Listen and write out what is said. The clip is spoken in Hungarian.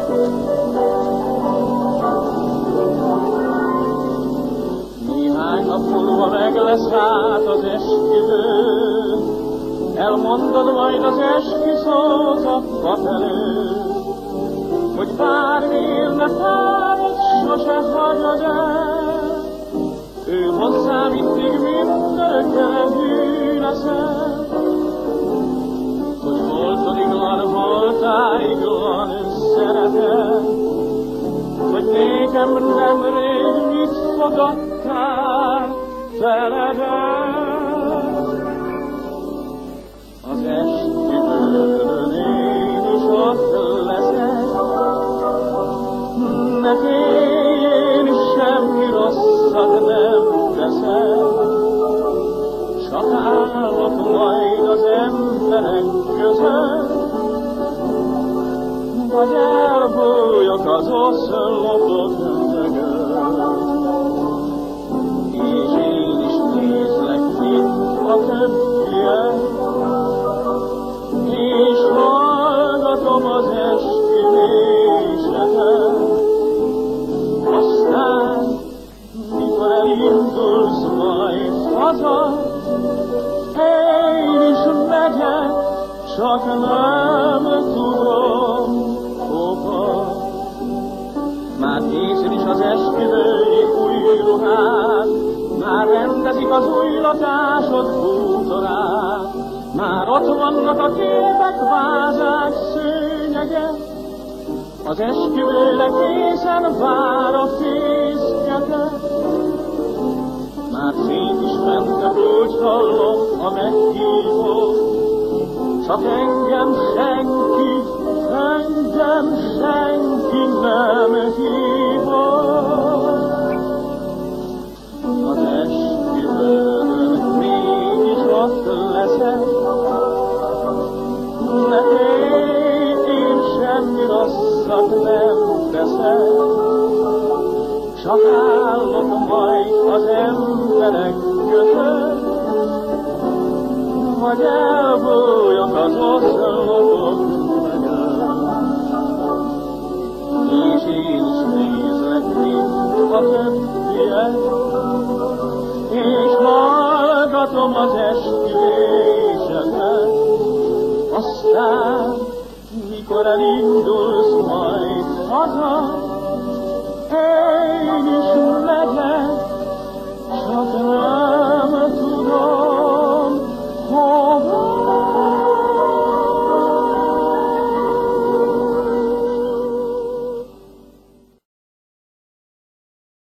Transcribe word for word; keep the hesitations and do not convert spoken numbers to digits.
Néhány nap múlva meg lesz hát az esküvő, elmondod majd az esküszót a pap előtt, hogy bármiért ne fájod, sose hagyod el. Ő hozzá mindig mindörökre hű leszel, hogy holtodiglan, holtáiglan szeretel, hogy nékem nemrég mit fogadtál feledel. Az esküvőn én is ott leszek, ne félj, én semmi rosszat nem teszek, csak állok majd az emberek között, vagy elbújok az oszlopok mögött. És én is nézlek itt a többiek, és hallgatom az esküvéseket. Aztán, mikor elindulsz majd haza, én is megyek, csak nem tudom hova. Már készen is az esküvői új ruhád, már rendezik az új lakásod bútorát, már ott vannak a képek, vázák, szőnyegek, az esküvőre készen vár a fészketek. Már szét is ment a kulcs, hallom a meghívó, csak engem senki, engem senki nem hívott. Az esküvőn mégis ott leszek, ne félj, én semmi rosszat nem teszek, csak állok majd az emberek között, vagy elbújok az oszlopok mögött. És én is nézlek mint a többiek, és hallgatom az esküvéseket. Aztán, mikor elindulsz majd haza, én is megyek, csak nem